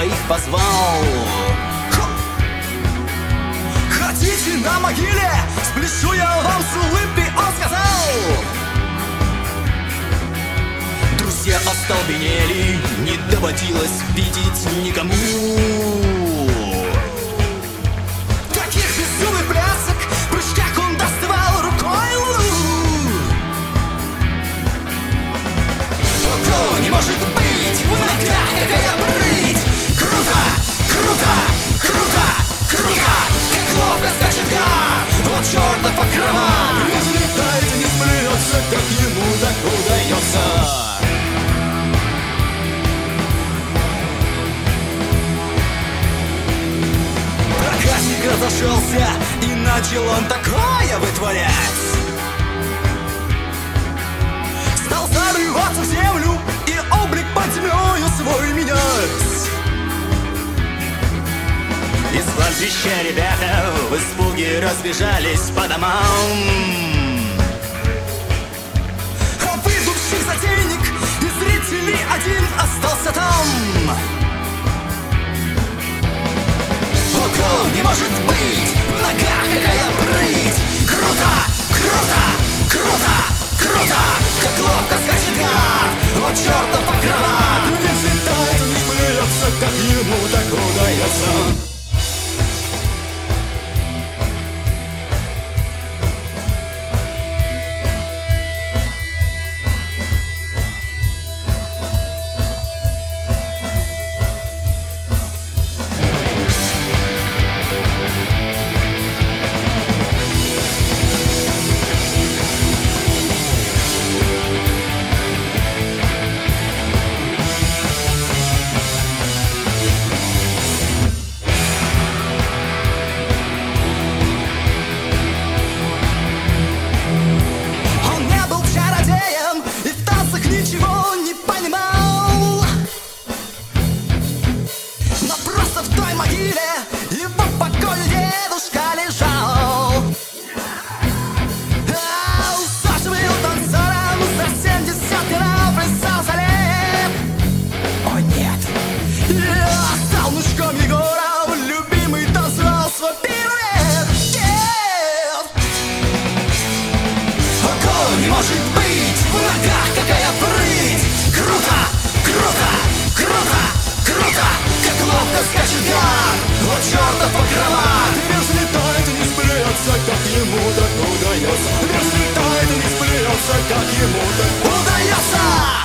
своих позвал. Хотите на могиле? Спляшу я вам с улыбкой, он сказал. Друзья остолбенели, не доводилось видеть никому Таких безумных плясок, в прыжках он доставал рукой луну. Ого, не может быть, в ногах какая прыть! Круто, круто, круто, круто! Как ловко скачет гар, вот черта покрова! Не взлетает, не смеется, как ему так удается. Проказник разошелся, и начал он такое вытворять. Стал зарываться в землю, и облик под землею свой менять. Из кладбища ребята в испуге разбежались по домам. А выдумщик затейник, и зрителей один остался там. Ого, не может быть, в ногах какая прыть! Круто, круто, круто, круто! Как ловко скачет гар, вот черта покрова! Не взлетает, не смеется, как ему так удается. Ничего не понимал, но просто в той могиле его покойный дедушка лежал. Саша был танцором, за 70 лет плясал за лет. О нет, я стал мужиком Егором, любимый танцевал свой пируэт. Нет, ого, не может быть, в ногах какая прыть! Круто, круто, круто, круто! Как ловко скачет гар, вот черта покрова! Не взлетает и не смеется, как ему так удается. Не взлетает и не смеется, как ему так удается.